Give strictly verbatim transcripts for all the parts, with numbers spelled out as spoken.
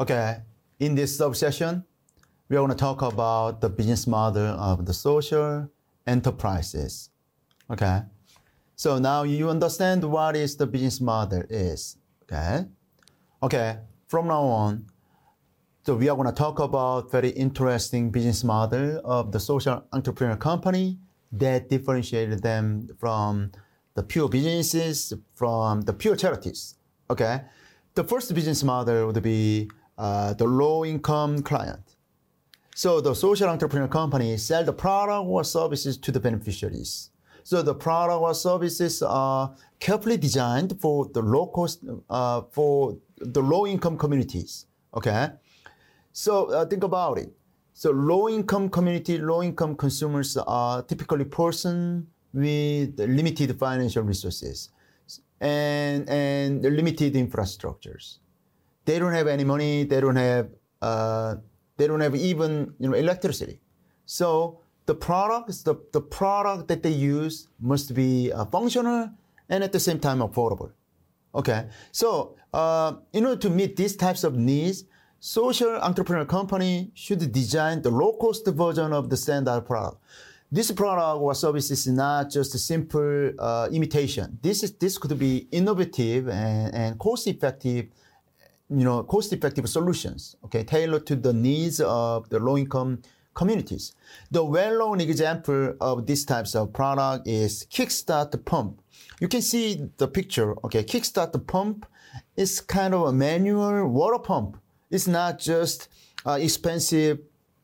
Okay, in this sub-session, we are going to talk about the business model of the social enterprises. Okay, so now you understand what is the business model is. Okay, okay. From now on, so we are going to talk about very interesting business model of the social entrepreneur company that differentiated them from the pure businesses, from the pure charities. Okay, the first business model would be uh, the low-income client. So the social entrepreneur company sell the product or services to the beneficiaries. So the product or services are carefully designed for the low cost, uh, for the low-income communities. Okay, so uh, think about it. So low-income community, low-income consumers are typically person with limited financial resources and and limited infrastructures. They don't have any money. They don't have uh, they don't have even you know electricity. So the products, the, the product that they use must be uh, functional and at the same time affordable. Okay, so uh, in order to meet these types of needs, social entrepreneur company should design the low-cost version of the standard product. This product or service is not just a simple uh, imitation. This is this could be innovative and, and cost-effective, you know, cost-effective solutions. Okay, tailored to the needs of the low-income communities. The well-known example of these types of product is Kickstart the Pump. You can see the picture. Okay, Kickstart the Pump is kind of a manual water pump. It's not just uh, expensive,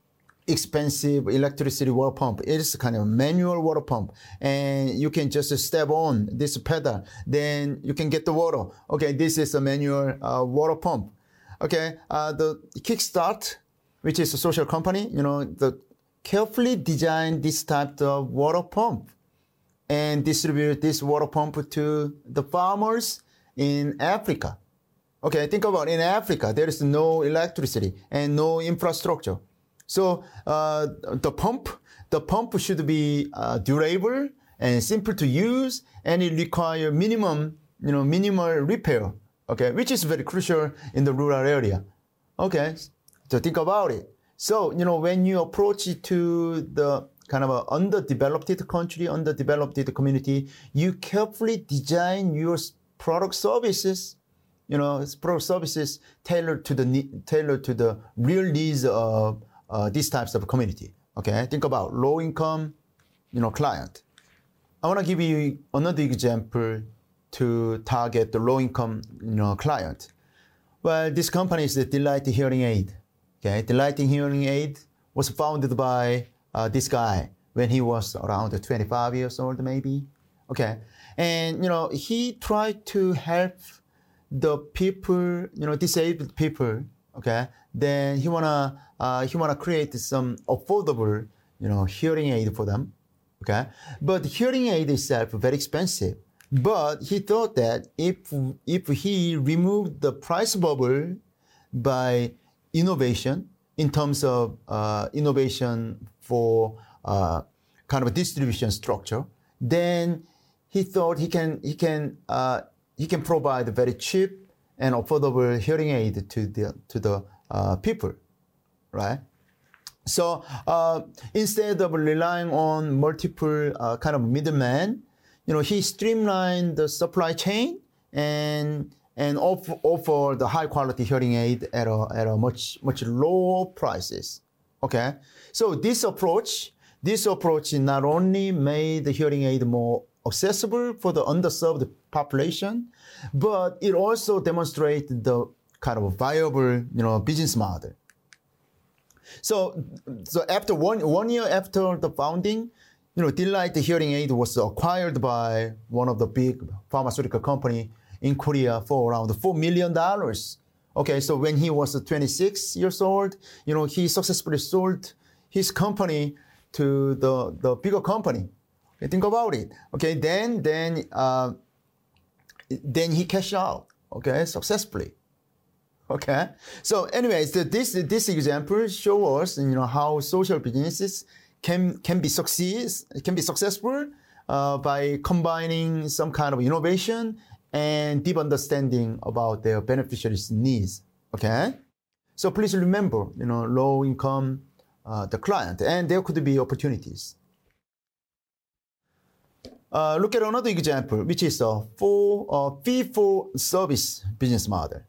expensive electricity water pump. It is kind of a manual water pump, and you can just step on this pedal, then you can get the water. Okay, this is a manual uh, water pump. Okay, uh, the Kickstart, which is a social company, you know, the carefully designed this type of water pump and distribute this water pump to the farmers in Africa. Okay, think about it. In Africa, there is no electricity and no infrastructure. So uh, the pump, the pump should be uh, durable and simple to use, and it requires minimum, you know, minimal repair. Okay, which is very crucial in the rural area. Okay, so think about it. So you know, when you approach it to the kind of a underdeveloped country, underdeveloped community, you carefully design your product services. You know, product services tailored to the tailored to the real needs of uh, these types of community. Okay, think about low income, you know, client. I want to give you another example to target the low income, you know, client. Well, this company is the Delight Hearing Aid. Okay, Delight Hearing Aid was founded by uh, this guy when he was around twenty-five years old, maybe. Okay, and you know, he tried to help the people, you know, disabled people, okay, then he wanna uh, he wanna create some affordable, you know, hearing aid for them, okay. But hearing aid itself very expensive. But he thought that if if he removed the price bubble by innovation in terms of uh, innovation for uh, kind of a distribution structure, then he thought he can he can. Uh, He can provide a very cheap and affordable hearing aid to the to the uh, people, right? So uh, instead of relying on multiple uh, kind of middlemen, you know, he streamlined the supply chain and and offer, offer the high quality hearing aid at a at a much much lower prices. Okay, so this approach this approach not only made the hearing aid more accessible for the underserved population, but it also demonstrates the kind of viable, you know, business model. So, so after one one year after the founding, you know, Delight Hearing Aid was acquired by one of the big pharmaceutical company in Korea for around four million dollars. Okay, so when he was twenty-six years old, you know, he successfully sold his company to the the bigger company. Think about it. Okay, then then uh, then he cashed out. Okay, successfully. Okay, so anyways, this this example shows us, you know, how social businesses can can be succeed can be successful uh, by combining some kind of innovation and deep understanding about their beneficiaries' needs. Okay. So please remember, you know, low income, uh, the client, and there could be opportunities. Uh, look at another example, which is a for uh, fee for service business model.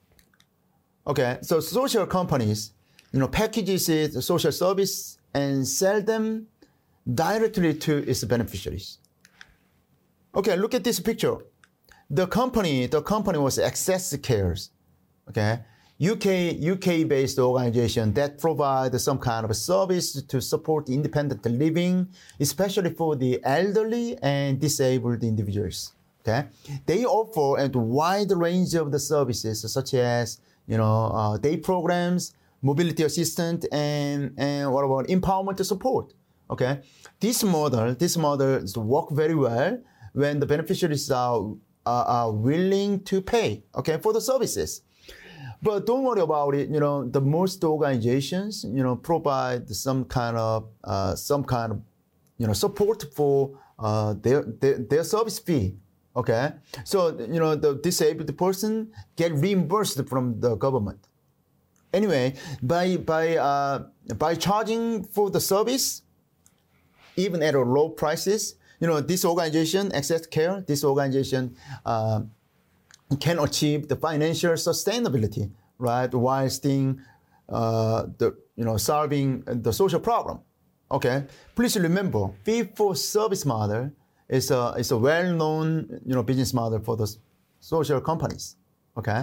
Okay, so social companies, you know, packages it social service and sell them directly to its beneficiaries. Okay, look at this picture. The company, the company was Access Cares. Okay, U K U K-based organization that provides some kind of a service to support independent living, especially for the elderly and disabled individuals. Okay, they offer a wide range of the services such as, you know, uh, day programs, mobility assistance, and and what about empowerment support. Okay, this model, this model work very well when the beneficiaries are, are are willing to pay. Okay, for the services. But don't worry about it. You know, the most organizations, you know, provide some kind of uh, some kind of, you know, support for uh, their, their their service fee. Okay, so you know the disabled person get reimbursed from the government. Anyway, by by uh, by charging for the service, even at a low prices, you know, this organization, Access Care, this organization. Uh, can achieve the financial sustainability, right, while staying, uh, the you know solving the social problem. Okay, please remember, fee for service model is a is a well-known, you know, business model for the social companies. Okay.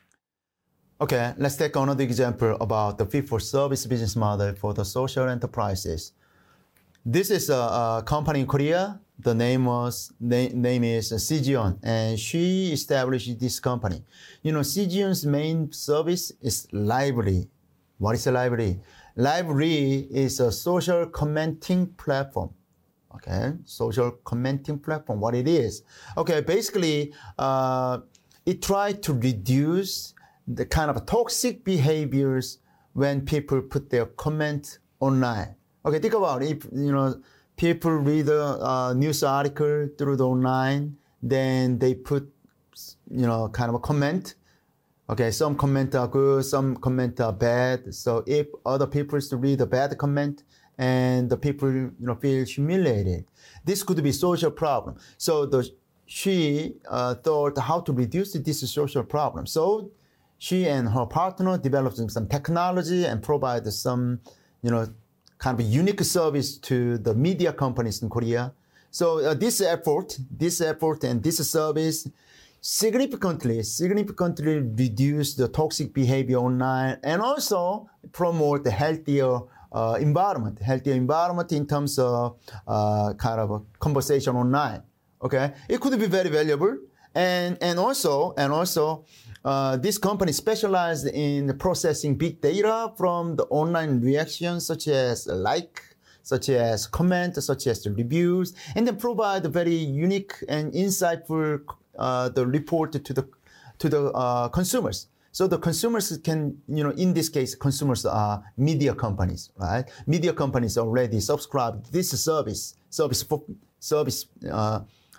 Okay, let's take another example about the fee for service business model for the social enterprises. This is a, a company in Korea. The name was name, name is Sijion, and she established this company. You know, Sijion's main service is Lively. What is a Lively? Lively is a social commenting platform. Okay, social commenting platform. What it is? Okay, basically, uh, it tried to reduce the kind of toxic behaviors when people put their comment online. Okay, think about it. If, you know, people read a uh, news article through the online, then they put, you know, kind of a comment. Okay, some comment are good, some comment are bad. So if other people read a bad comment and the people, you know, feel humiliated, this could be social problem. So the she uh, thought how to reduce this social problem. So she and her partner developed some technology and provided some, you know, kind of a unique service to the media companies in Korea. So uh, this effort, this effort and this service significantly, significantly reduce the toxic behavior online and also promote a healthier uh, environment, healthier environment in terms of uh, kind of a conversation online. Okay, it could be very valuable, and and also and also. Uh, this company specialized in processing big data from the online reactions, such as like, such as comment, such as the reviews, and then provide a very unique and insightful uh, the report to the to the uh, consumers. So the consumers can, you know, in this case, consumers are media companies, right? Media companies already subscribe to this service, service for service. Uh,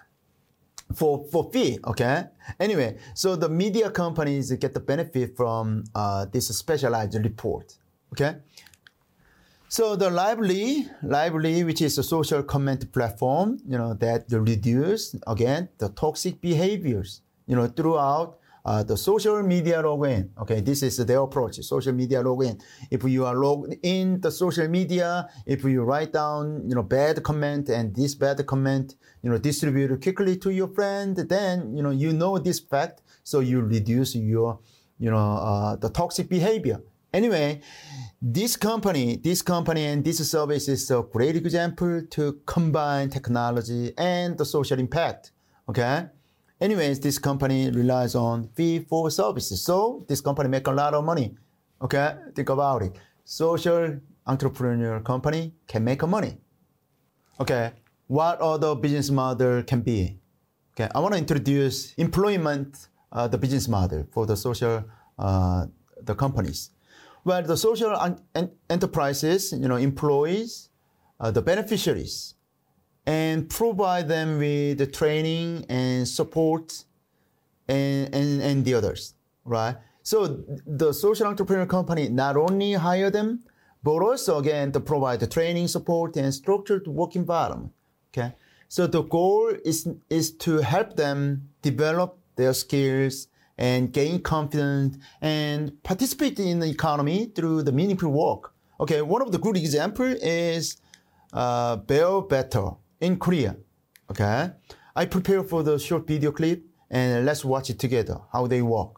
For, for fee, okay? Anyway, so the media companies get the benefit from uh, this specialized report, okay? So the Lively, Lively, which is a social comment platform, you know, that reduce, again, the toxic behaviors, you know, throughout uh, the social media login. Okay, this is their approach, social media login. If you are logged in the social media, if you write down, you know, bad comment and this bad comment, you know, distribute quickly to your friend, then, you know, you know this fact, so you reduce your, you know, uh, the toxic behavior. Anyway, this company, this company and this service is a great example to combine technology and the social impact, okay? Anyways, this company relies on fee for services. So this company make a lot of money, okay? Think about it. Social entrepreneur company can make money. Okay, what other business model can be? Okay, I want to introduce employment, uh, the business model for the social, uh, the companies. Well, the social en enterprises, you know, employees, uh, the beneficiaries, and provide them with the training and support and, and, and the others, right? So the social entrepreneur company not only hire them, but also again to provide the training, support, and structured work environment. Okay. So the goal is is to help them develop their skills and gain confidence and participate in the economy through the meaningful work. Okay. One of the good examples is uh, Bear Better in Korea. Okay. I prepared for the short video clip and let's watch it together, how they work.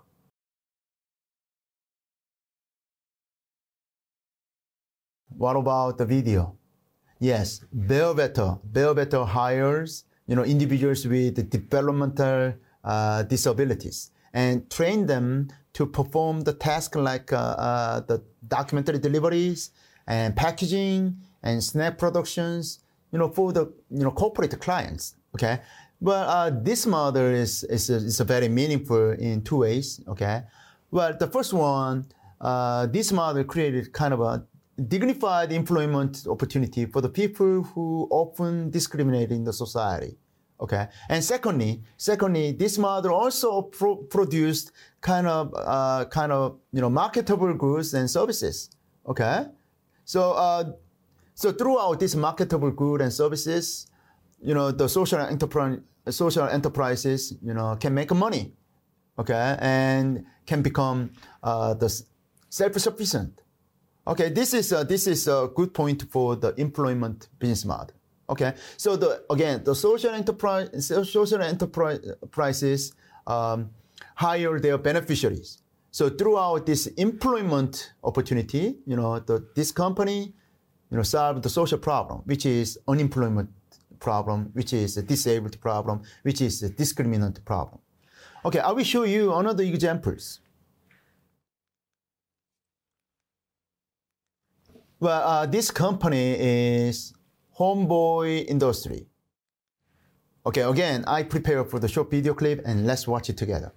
What about the video? Yes, Bear Better. Bear Better hires, you know, individuals with developmental uh, disabilities and train them to perform the task like uh, uh, the documentary deliveries and packaging and snack productions, you know, for the you know corporate clients. Okay, but uh, this model is is a, is a very meaningful in two ways. Okay, well, the first one, uh, this model created kind of a dignified employment opportunity for the people who often discriminate in the society. Okay, and secondly, secondly, this model also pro produced kind of uh, kind of you know marketable goods and services. Okay, so uh, so throughout these marketable goods and services, you know the social enterprise social enterprises you know can make money. Okay, and can become uh, the self-sufficient. Okay, this is a, this is a good point for the employment business model. Okay, so the again the social enterprise social enterprises um, hire their beneficiaries. So throughout this employment opportunity, you know, the, this company, you know, solve the social problem, which is unemployment problem, which is a disabled problem, which is a discriminant problem. Okay, I will show you another examples. Well, uh, this company is Homeboy Industry. Okay, again, I prepared for the short video clip and let's watch it together.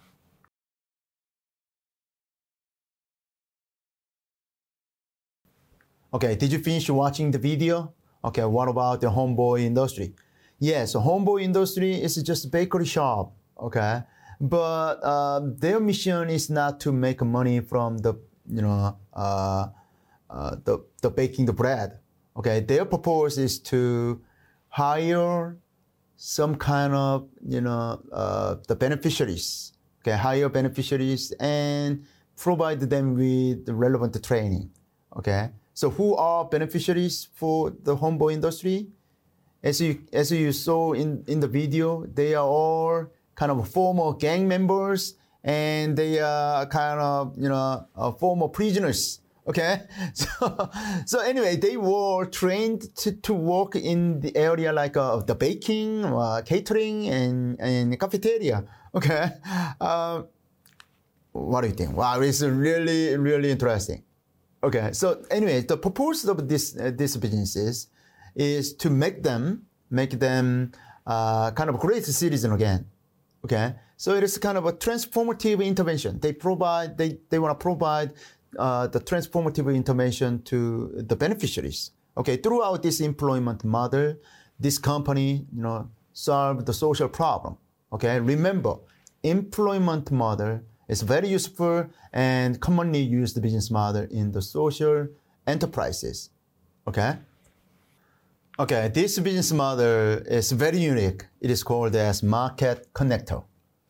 Okay, did you finish watching the video? Okay, what about the Homeboy Industry? Yes, Homeboy Industry is just a bakery shop, okay? But uh, their mission is not to make money from the, you know, uh, Uh, the, the baking the bread. Okay, their purpose is to hire some kind of, you know, uh, the beneficiaries. Okay, hire beneficiaries and provide them with the relevant training. Okay, so who are beneficiaries for the Homeboy Industry? As you as you saw in in the video, they are all kind of former gang members and they are kind of you know uh, former prisoners. Okay, so, so anyway, they were trained to, to work in the area like uh, the baking, uh, catering, and, and cafeteria. Okay, uh, what do you think? Wow, it's really, really interesting. Okay, so anyway, the purpose of this uh, these businesses is to make them make them uh, kind of great citizen again. Okay, so it is kind of a transformative intervention. They provide they they want to provide. Uh, the transformative information to the beneficiaries. Okay, throughout this employment model, this company, you know, solved the social problem. Okay, remember, employment model is very useful and commonly used business model in the social enterprises. Okay. Okay, this business model is very unique. It is called as market connector.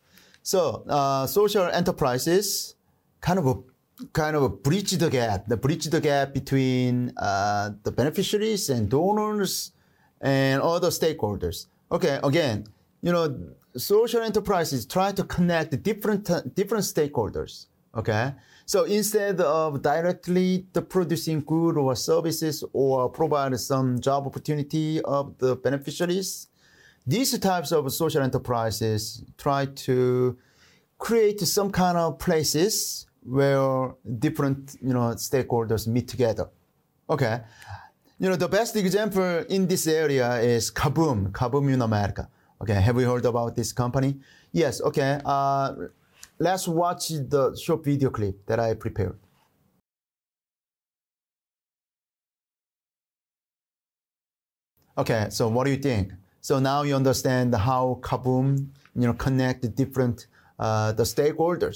So, uh, social enterprises kind of a kind of bridge the gap, the bridge the gap between uh, the beneficiaries and donors and other stakeholders. Okay, again, you know, social enterprises try to connect different different stakeholders. Okay, so instead of directly the producing goods or services or provide some job opportunity of the beneficiaries, these types of social enterprises try to create some kind of places where different, you know, stakeholders meet together. Okay. You know, the best example in this area is Kaboom, Kaboom in America. Okay. Have you heard about this company? Yes. Okay. Uh, let's watch the short video clip that I prepared. Okay. So what do you think? So now you understand how Kaboom, you know, connect different, uh, the stakeholders.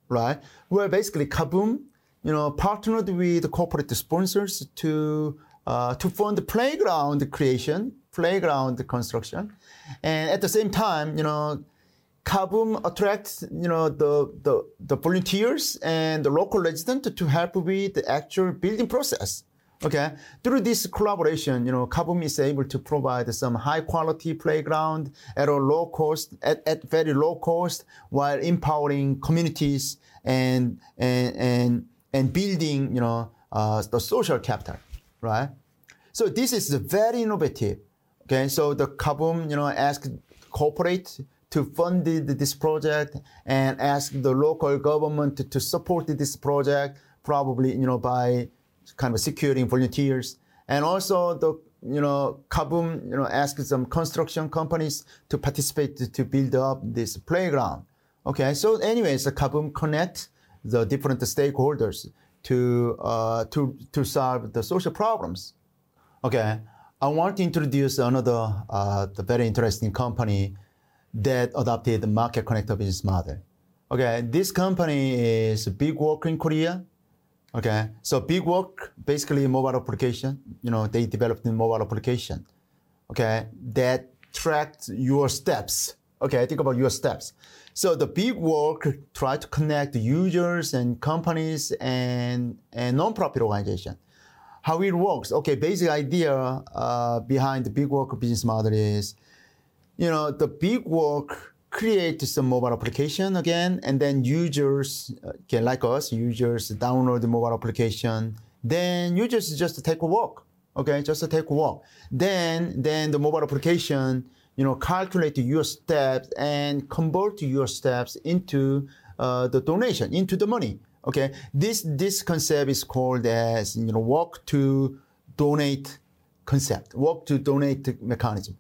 right? Where basically Kaboom, you know, partnered with corporate sponsors to uh, to fund playground creation, playground construction, and at the same time, you know, Kaboom attracts, you know, the, the, the volunteers and the local residents to help with the actual building process. Okay. Through this collaboration, you know, Kaboom is able to provide some high quality playground at a low cost, at, at very low cost, while empowering communities and, and, and, and building, you know, uh, the social capital, right? So this is very innovative. Okay. So the Kaboom, you know, asked corporate to fund this project and ask the local government to, to support this project, probably, you know, by kind of securing volunteers. And also the, you know, Kaboom, you know, asked some construction companies to participate to, to build up this playground. Okay, so anyways, the Kaboom connect the different stakeholders to, uh, to, to solve the social problems. Okay, I want to introduce another, uh, the very interesting company that adopted the market connector business model. Okay, this company is BigWork in Korea. Okay, so BigWork, basically mobile application, you know, they developed a mobile application, okay, that tracked your steps. Okay, think about your steps. So the BigWork tried to connect users and companies and, and non-profit organization. How it works, okay, basic idea uh, behind the BigWork business model is, you know, the BigWork creates some mobile application again, and then users, okay, like us, users download the mobile application. Then users just take a walk, okay, just take a walk. Then, then the mobile application, you know, calculate your steps and convert your steps into uh, the donation, into the money, okay. This this concept is called as, you know, walk to donate concept, walk to donate mechanism.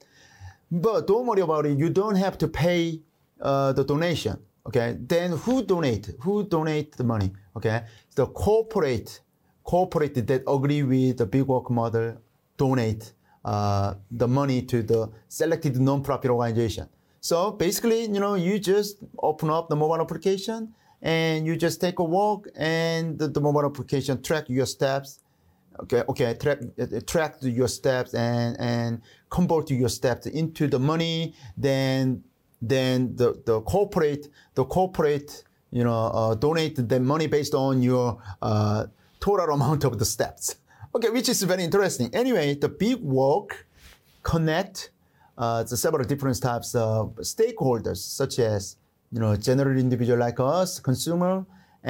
But don't worry about it. You don't have to pay uh, the donation. Okay. Then who donate? Who donate the money? Okay. The corporate, corporate that agree with the BigWork model donate uh, the money to the selected non-profit organization. So basically, you know, you just open up the mobile application and you just take a walk, and the, the mobile application track your steps. Okay, okay, track, track your steps and, and convert your steps into the money. Then, then the, the corporate, the corporate, you know, uh, donate the money based on your uh, total amount of the steps. Okay, which is very interesting. Anyway, the BigWork connect uh, the several different types of stakeholders, such as, you know, general individual like us, consumer,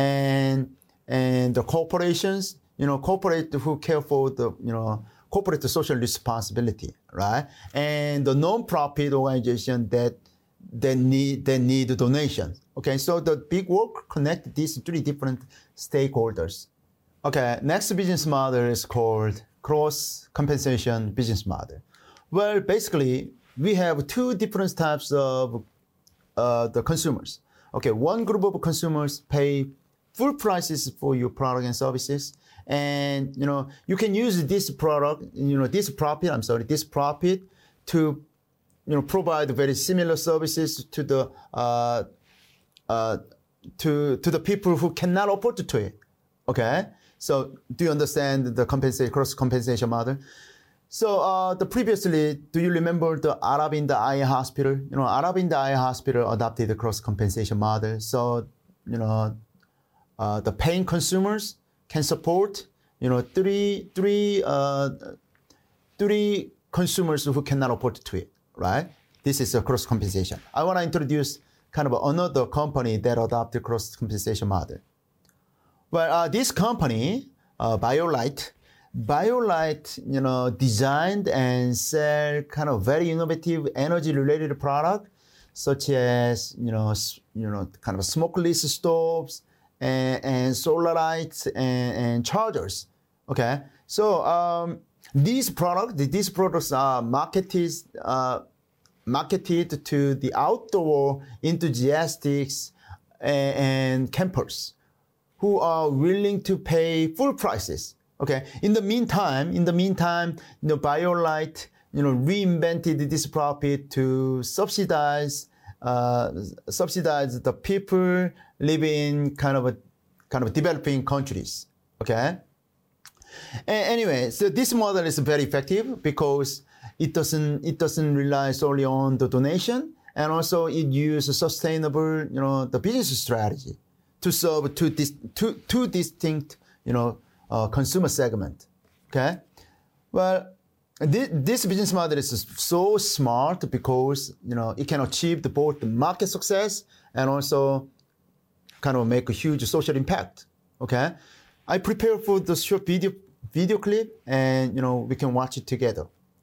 and and the corporations. You know, corporate who care for the, you know, corporate social responsibility, right? And the non-profit organization that that need that need donations. Okay, so the BigWork connect these three different stakeholders. Okay, next business model is called cross compensation business model. Well, basically we have two different types of uh, the consumers. Okay, one group of consumers pay full prices for your product and services. And, you know, you can use this product, you know, this profit, I'm sorry, this profit to, you know, provide very similar services to the, uh, uh, to, to the people who cannot afford to it. Okay. So do you understand the compensation, cross compensation model? So, uh, the previously, do you remember the Aravinda Eye Hospital? You know, Aravinda Eye Hospital adopted the cross compensation model. So, you know, uh, the paying consumers can support, you know, three, three, uh, three consumers who cannot afford to it, right? This is a cross compensation. I want to introduce kind of another company that adopted cross compensation model. Well, uh, this company, uh, BioLite, BioLite, you know, designed and sell kind of very innovative energy-related product, such as, you know, you know, kind of smokeless stoves, And, and solar lights and, and chargers. Okay, so um, these products, these products are marketed, uh, marketed to the outdoor enthusiasts and, and campers who are willing to pay full prices. Okay, in the meantime, in the meantime, you know, BioLite, you know, reinvented this profit to subsidize uh, subsidize the people living in kind of a kind of developing countries. Okay. A- anyway, so this model is very effective because it doesn't it doesn't rely solely on the donation, and also it uses sustainable, you know, the business strategy to serve two dis- two, two distinct, you know, uh, consumer segment. Okay. Well, this, this business model is so smart because, you know, it can achieve the, both the market success and also kind of make a huge social impact. Okay. I prepared for the short video video clip, and you know we can watch it together.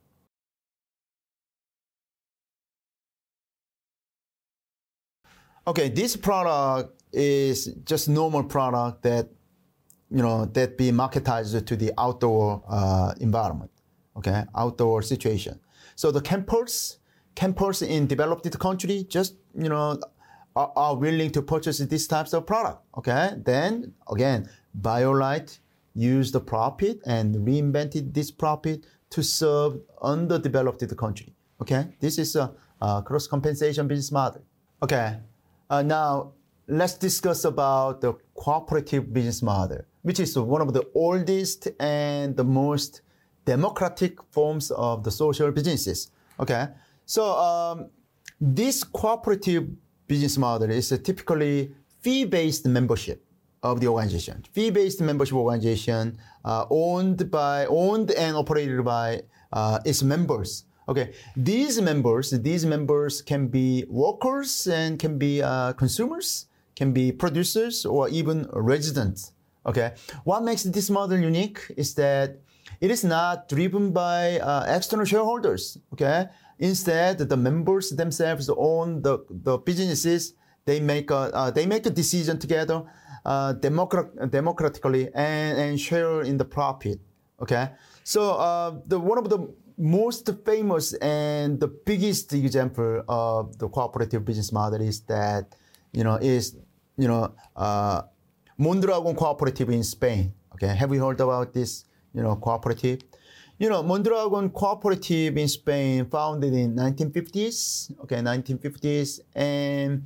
Okay, this product is just normal product that you know that be marketized to the outdoor uh, environment. Okay, outdoor situation. So the campers, campers in developed country, just you know are, are willing to purchase these types of product. Okay, then again, BioLite used the profit and reinvented this profit to serve underdeveloped country. Okay, this is a, a cross compensation business model. Okay, uh, now let's discuss about the cooperative business model, which is one of the oldest and the most democratic forms of the social businesses. Okay, so um, this cooperative business model is a typically fee-based membership of the organization, fee-based membership organization uh, owned by owned and operated by uh, its members. Okay, these members, these members can be workers and can be uh, consumers, can be producers or even residents. Okay, what makes this model unique is that it is not driven by uh, external shareholders. Okay, instead the members themselves own the, the businesses. They make a uh, they make a decision together. Uh, democrat- democratically and, and share in the profit. Okay, so uh, the one of the most famous and the biggest example of the cooperative business model is that you know is you know uh, Mondragon Cooperative in Spain. Okay, have you heard about this? You know cooperative. You know Mondragon Cooperative in Spain, founded in nineteen fifties. Okay, nineteen fifties, and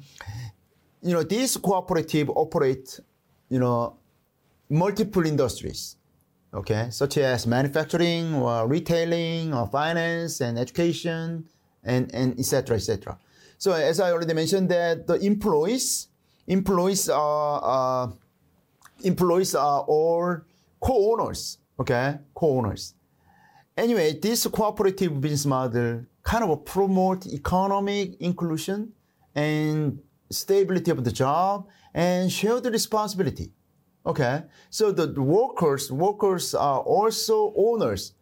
you know these cooperative operate you know, multiple industries, okay, such as manufacturing or retailing or finance and education and, and et cetera, et cetera. So as I already mentioned that the employees, employees are, uh, employees are all co-owners, okay, co-owners. Anyway, this cooperative business model kind of promote economic inclusion and stability of the job and shared responsibility. Okay, so the workers workers are also owners,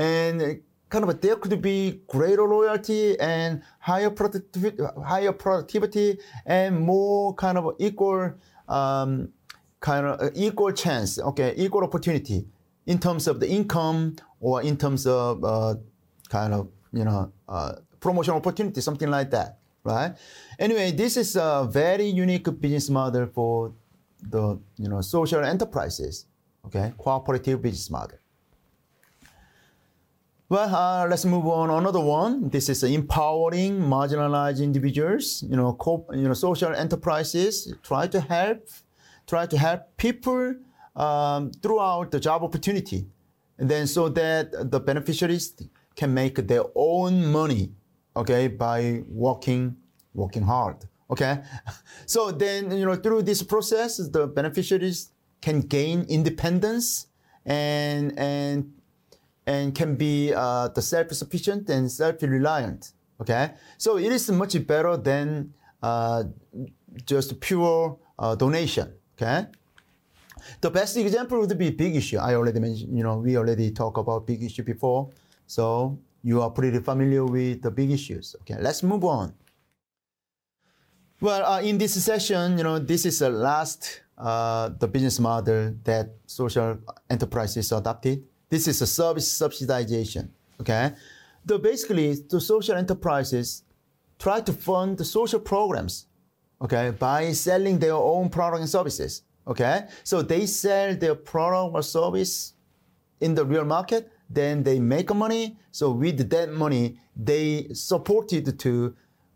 and kind of there could be greater loyalty and higher productivity, higher productivity, and more kind of equal um, kind of equal chance. Okay, equal opportunity in terms of the income or in terms of uh, kind of you know uh, promotion opportunity, something like that. Right. Anyway, this is a very unique business model for the you know social enterprises. Okay, cooperative business model. Well, uh, let's move on. Another one. This is empowering marginalized individuals. You know, co- you know, social enterprises try to help, try to help people um, throughout the job opportunity, and then so that the beneficiaries can make their own money. Okay, by working, working hard. Okay, so then you know through this process, the beneficiaries can gain independence and and and can be uh, the self-sufficient and self-reliant. Okay, so it is much better than uh, just pure uh, donation. Okay, the best example would be Big Issue. I already mentioned. You know, we already talked about Big Issue before, so you are pretty familiar with the big issues. Okay, let's move on. Well, uh, in this session, you know, this is the last uh, the business model that social enterprises adopted. This is a service subsidization. Okay, the basically the social enterprises try to fund the social programs. Okay, by selling their own product and services. Okay, so they sell their product or service in the real market. Then they make money. So with that money, they supported to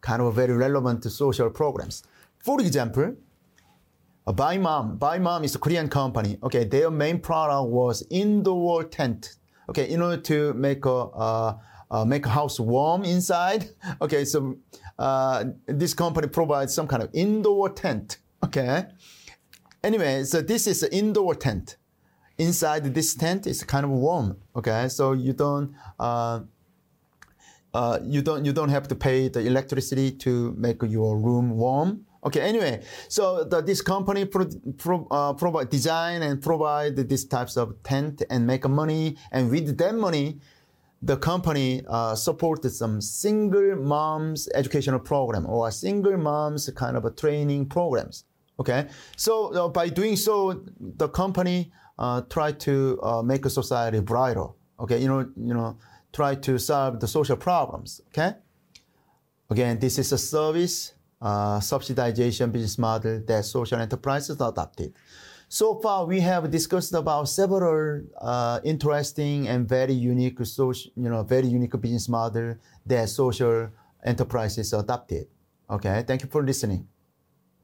kind of very relevant to social programs. For example, uh, By Mom. By Mom is a Korean company. Okay, their main product was indoor tent. Okay, in order to make a uh, uh, make a house warm inside. Okay, so uh, this company provides some kind of indoor tent. Okay. Anyway, so this is an indoor tent. Inside this tent is kind of warm. Okay, so you don't. Uh, Uh, you don't you don't have to pay the electricity to make your room warm. Okay. Anyway, so the, this company pro, pro, uh, provide design and provide these types of tent and make money. And with that money, the company uh, supported some single moms educational program or single moms kind of a training programs. Okay. So uh, by doing so, the company uh, tried to uh, make a society brighter. Okay. You know. You know. Try to solve the social problems, okay? Again, this is a service uh, subsidization business model that social enterprises adopted. So far, we have discussed about several uh, interesting and very unique social, you know, very unique business model that social enterprises adopted. Okay, thank you for listening.